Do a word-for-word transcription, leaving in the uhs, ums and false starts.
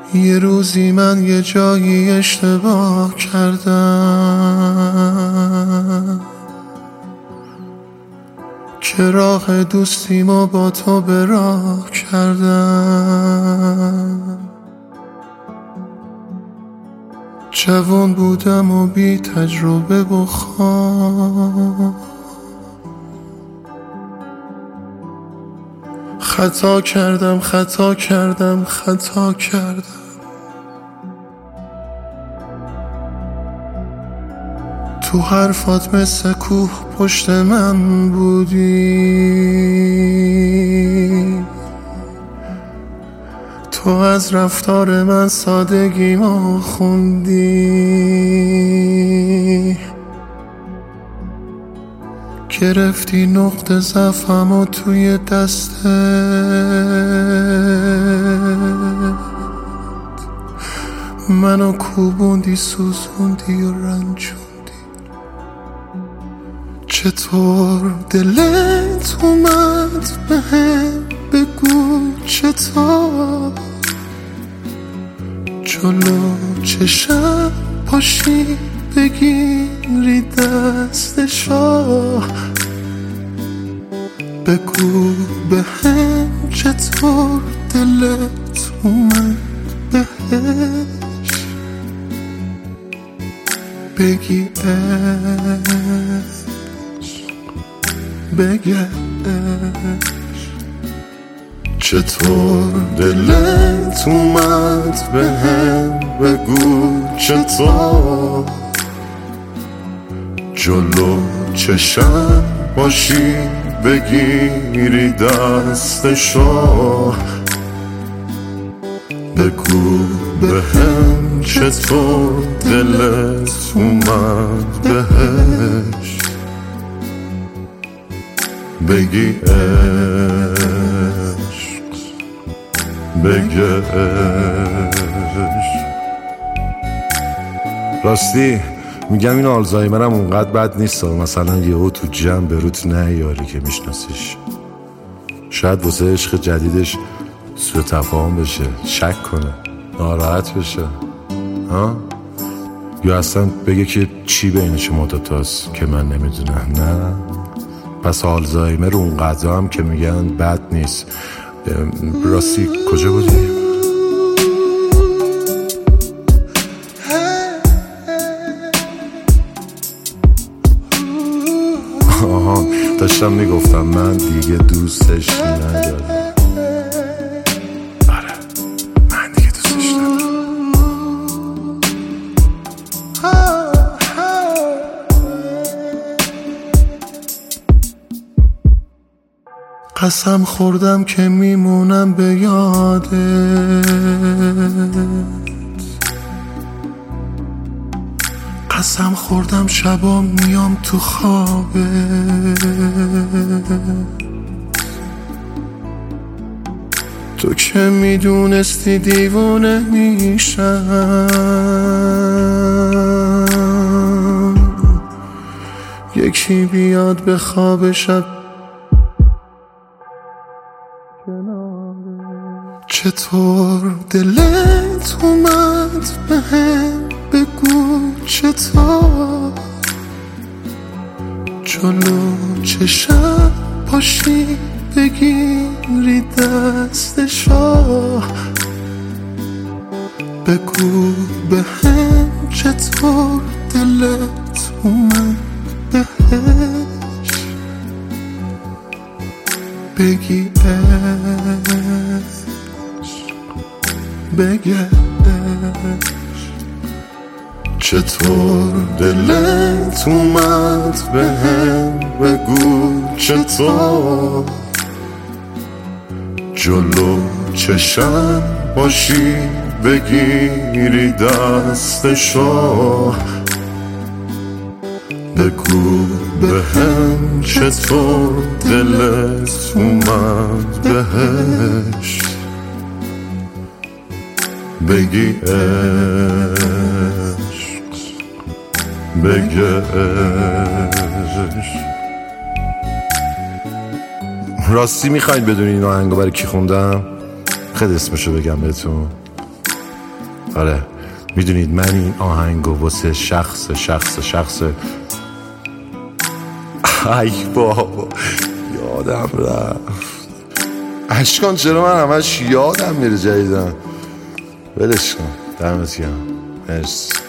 یه روزی من یه جایی اشتباه کردم که راه دوستیمو با تو به راه کردم. جوان بودم و بی تجربه و خام، خطا کردم خطا کردم خطا کردم. تو حرفات مثل کوه پشت من بودی، تو از رفتار من سادگیمو خوندی، گرفتی نقطه ضعفمو توی دستت، منو کوبوندی سوزوندی و رنجوندی. چطور دلت اومد بهم بگو چطور، جلو چشم پاشی بگیری دستشو، بگو بهم چطور دلت اومد بهش بگی بگش. چطور دلت اومد بهم بگو چطور، جلو چشم باشی بگیری دستشو، بگو بهم چطور دلت اومد بهش بگی عشق بگش. راستی میگم این آلزایمرم اونقدر بد نیست، مثلا یهو تو جمع بروت نیاری که میشناسیش، شاید واسه عشق جدیدش سوء تفاهم بشه، شک کنه، ناراحت بشه ها؟ یا اصلا بگه که چی بین شما دوتاست که من نمیدونم. نه پس آلزایمر اونقدر هم که میگن بد نیست. راستی کجا بودی؟ آها داشتم میگفتم من دیگه دوستش ندارم. آره من دیگه دوستش ندارم. قسم خوردم که میمونم به یادت، قسم خوردم شبا میام تو خوابت، تو که میدونستی دیوونه میشم، یکی بیاد به خواب شب. چطور دلت اومد بهم بگو چطور، جلو چشم پاشی بگیری دستشو، بگو بهم چطور دلت اومد بهش بگی بگش. چطور دلت اومد بهم بگو چطور، جلو چشم باشی بگیری دستشو، بگو بهم چطور دلت اومد بهش بگی عشق بگش. راستی میخواید بدونی این آهنگو برای کی خوندم؟ خیلی اسمشو بگم بهتون. آره میدونید من این آهنگو واسه شخص شخص شخص ای بابا یادم رفت اشکان، چرا من همش یادم میره جدیدن. ولش کن، دمت گرم، مرسی.